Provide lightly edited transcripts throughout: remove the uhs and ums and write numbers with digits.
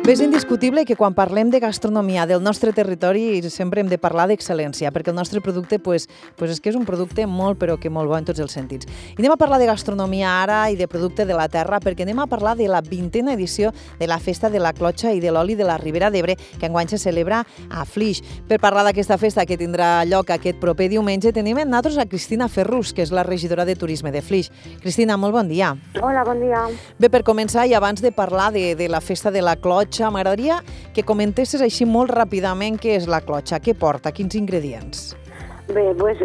Bé, és indiscutible que quan parlem de gastronomia del nostre territori sempre hem de parlar d'excel·lència, perquè el nostre producte és que és un producte molt, però que molt bo en tots els sentits. I anem a parlar de gastronomia ara i de producte de la terra, perquè anem a parlar de la 20a edició de la Festa de la Clotxa i de l'Oli de la Ribera d'Ebre, que enguany se celebra a Flix. Per parlar d'aquesta festa que tindrà lloc aquest proper diumenge, tenim amb nosaltres a Cristina Ferrús, que és la regidora de Turisme de Flix. Cristina, molt bon dia. Hola, bon dia. Bé, per començar, i abans de parlar de la Festa de la Clotxa, m'agradaria que comentessis així molt ràpidament què és la clotxa, què porta, quins ingredients. Bé, doncs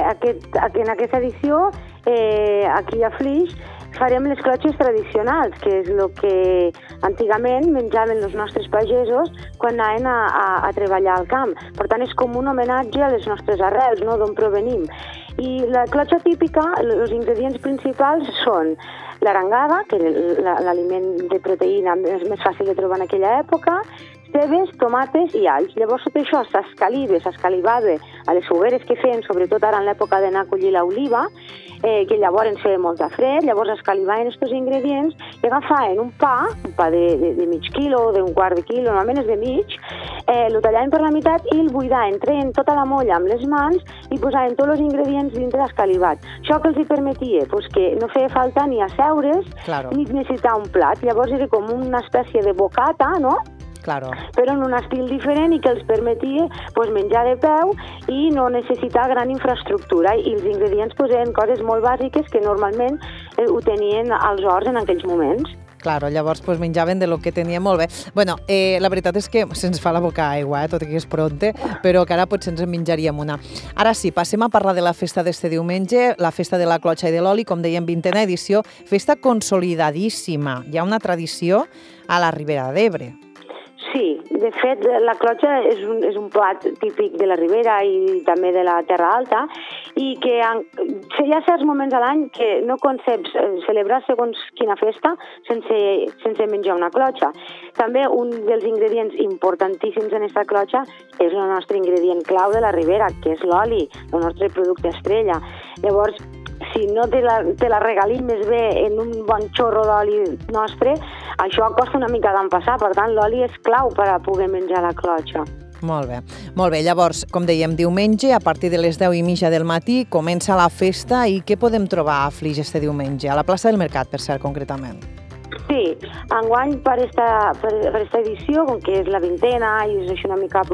en aquesta edició, aquí a Flix, farem les clotxes tradicionals, que és el que antigament menjaven els nostres pagesos quan anaven a treballar al camp. Per tant, és com un homenatge a les nostres arrels, no?, d'on provenim. I la clotxa típica, els ingredients principals són l'arengada, que és l'aliment de proteïna més fàcil de trobar en aquella època, cebes, tomates i alls. Llavors tot això s'escalivava a les fogueres que feien, sobretot ara en l'època d'anar a collir l'oliva, que llavors feia molta fred, llavors escalivaven aquests ingredients i agafaven un pa de mig quilo, d'un quart de quilo, normalment és de mig, el tallaven per la meitat i el buidaven, treien tota la molla amb les mans i posaven tots els ingredients dintre l'escalivat. Això que els permetia que no feia falta ni asseure's ni necessitar un plat. Llavors era com una espècie de bocata, no?, però en un estil diferent i que els permetia menjar de peu i no necessitar gran infraestructura. I els ingredients eren coses molt bàsiques que normalment ho tenien als horts en aquells moments. Claro, llavors menjaven de lo que tenien molt bé. Bueno, la veritat és que se'ns fa la boca aigua, tot i que és pronte, però que ara potser ens en menjaríem una. Ara sí, passem a parlar de la festa d'este diumenge, la festa de la clotxa i de l'oli, com dèiem, 20a edició, festa consolidadíssima. Hi ha una tradició a la Ribera d'Ebre. Sí, de fet, la clotxa és un plat típic de la Ribera i també de la Terra Alta i que hi ha certs moments a l'any que no conceps celebrar segons quina festa sense menjar una clotxa. També un dels ingredients importantíssims en aquesta clotxa és el nostre ingredient clau de la Ribera, que és l'oli, el nostre producte estrella. Llavors, si no te la regalim més bé en un bon xorro d'oli nostre, això costa una mica d'empassar. Per tant, l'oli és clau per a poder menjar la clotxa. Molt bé. Molt bé. Llavors, com dèiem, diumenge, a partir de les 10:30 del matí, comença la festa i què podem trobar a Flix este diumenge? A la plaça del Mercat, per cert, concretament. Sí, enguany per esta edició, com que és la 20a i és això una mica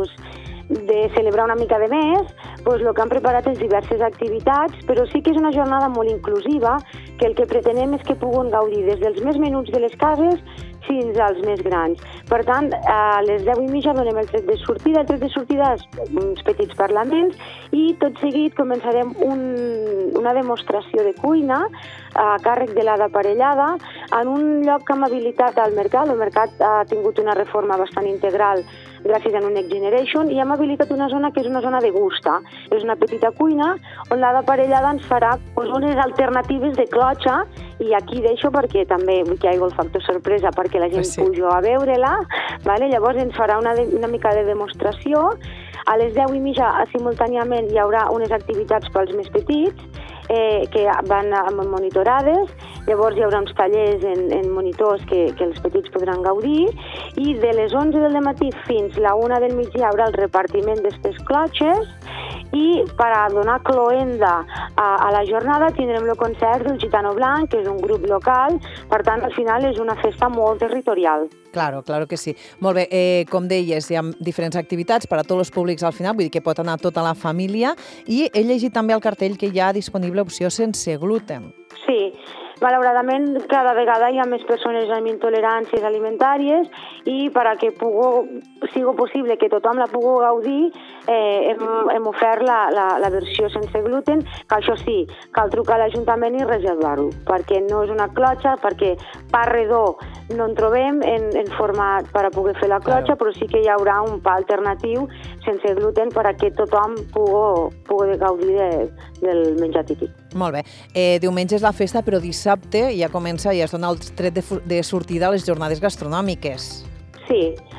de celebrar una mica de més, el que han preparat és diverses activitats, però sí que és una jornada molt inclusiva, que el que pretenem és que puguin gaudir des dels més menuts de les cases fins als més grans. Per tant, a les 10:30 donem el tret de sortida. El tret de sortida és uns petits parlaments i tot seguit començarem una demostració de cuina a càrrec de l'Ada Parellada en un lloc que hem habilitat al mercat. El mercat ha tingut una reforma bastant integral gràcies a un Next Generation i hem habilitat una zona que és una zona de gusta. És una petita cuina on l'Ada Parellada ens farà unes alternatives de clotxa i aquí deixo perquè també vull que hi hagi el factor sorpresa perquè la gent pugi a veure-la. Llavors ens farà una mica de demostració. A les 10:30 simultàniament hi haurà unes activitats pels més petits que van monitorades. Llavors hi haurà uns tallers en monitors que els petits podran gaudir i de les 11 del matí fins la 1 del migdia hi haurà el repartiment d'aquestes clotxes i per a donar cloenda a la jornada tindrem el concert del Gitano Blanc, que és un grup local, per tant al final és una festa molt territorial. Claro que sí. Molt bé, com deies, hi ha diferents activitats per a tots els públics al final, vull dir que pot anar tota la família i he llegit també al cartell que hi ha disponible opció sense gluten. Sí, malauradament cada vegada hi ha més persones amb intoleràncies alimentàries i per a que sigui possible que tothom la pugui gaudir hem ofert la versió sense gluten, que això sí, cal trucar a l'Ajuntament i reservar-ho, perquè no és una clotxa, perquè pa redó no en trobem en format per a poder fer la clotxa, però sí que hi haurà un pa alternatiu sense gluten per a que tothom pugui gaudir del menjar típic. Molt bé. Diumenge és la festa, però dissabte ja es dona el tret de sortida a les jornades gastronòmiques. Sí,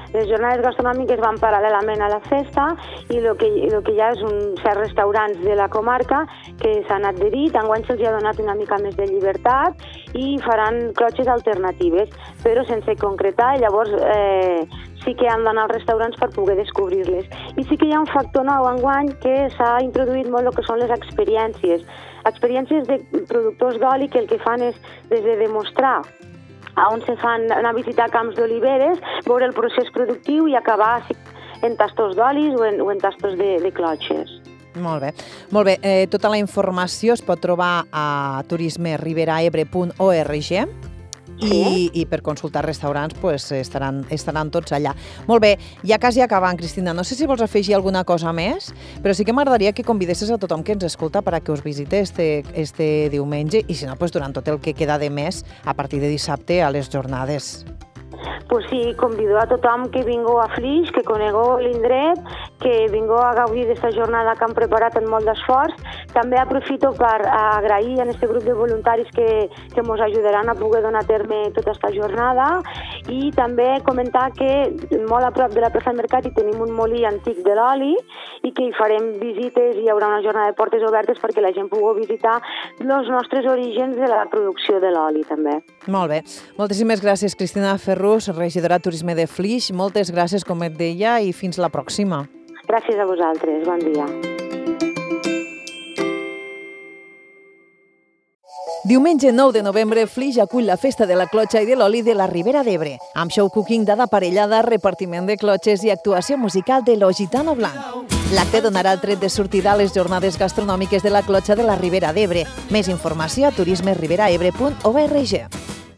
Les jornades gastronòmiques van paral·lelament a la festa i el que hi ha és certs restaurants de la comarca que s'han adherit. Enguany se'ls ha donat una mica més de llibertat i faran clotxes alternatives, però sense concretar. Llavors sí que han d'anar als restaurants per poder descobrir-les. I sí que hi ha un factor nou enguany que s'ha introduït molt el que són les experiències. Experiències de productors d'oli que el que fan és des de demostrar on se fan, anar a visitar camps d'oliveres, veure el procés productiu i acabar en tastos d'olis o en tastos de clotxes. Molt bé. Molt bé. Tota la informació es pot trobar a turismeriberaebre.org i per consultar restaurants estaran tots allà. Molt bé, ja quasi acabant, Cristina. No sé si vols afegir alguna cosa més, però sí que m'agradaria que convidessis a tothom que ens escolta perquè us visite este diumenge i, si no, durant tot el que queda de mes, a partir de dissabte, a les jornades. Pues sí, convido a tothom que vingueu a Flix, que conegueu l'indret, que vingueu a gaudir d'esta jornada que han preparat amb molt d'esforç. També aprofito per agrair a aquest grup de voluntaris que ens ajudaran a poder donar a terme tota aquesta jornada i també comentar que molt a prop de la plaça del Mercat hi tenim un molí antic de l'oli i que hi farem visites i hi haurà una jornada de portes obertes perquè la gent pugui visitar els nostres orígens de la producció de l'oli també. Molt bé. Moltíssimes gràcies, Cristina Ferrús, regidora de Turisme de Flix. Moltes gràcies, com et deia, i fins la pròxima. Gràcies a vosaltres. Bon dia. Diumenge 9 de novembre, Flix acull la festa de la clotxa i de l'oli de la Ribera d'Ebre, amb show cooking d'Ada Parellada, repartiment de clotxes i actuació musical de Lo Gitano Blanc. L'acte donarà el tret de sortida a les jornades gastronòmiques de la clotxa de la Ribera d'Ebre. Més informació a turismeriberaebre.org.